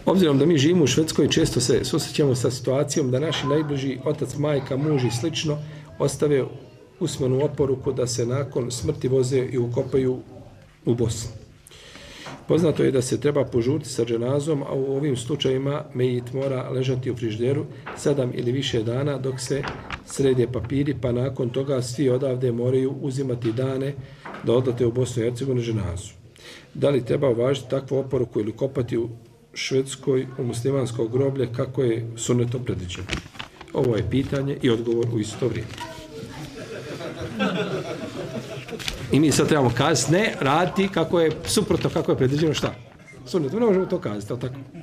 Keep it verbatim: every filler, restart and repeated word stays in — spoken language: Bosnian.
Obzirom da mi živimo u Švedskoj, često se susrećemo sa situacijom da naši najbliži otac, majka, muž i slično ostave usmenu oporuku da se nakon smrti voze i ukopaju u Bosni. Poznato je da se treba požuriti sa dženazom, a u ovim slučajima mejit mora ležati u frižderu sedam ili više dana dok se srede papiri, pa nakon toga svi odavde moraju uzimati dane da odlete u Bosnu i Hercegovinu dženazu. Da li treba uvažiti takvu oporuku ili kopati u Švedskoj u muslimansko groblje kako je sunnetom predviđeno? Ovo je pitanje i odgovor u isto vrijeme. I mi sad trebamo kazati, ne, raditi kako je suprotno, kako je predviđeno šta? Sunnetom, ne možemo to kazati, ali tako?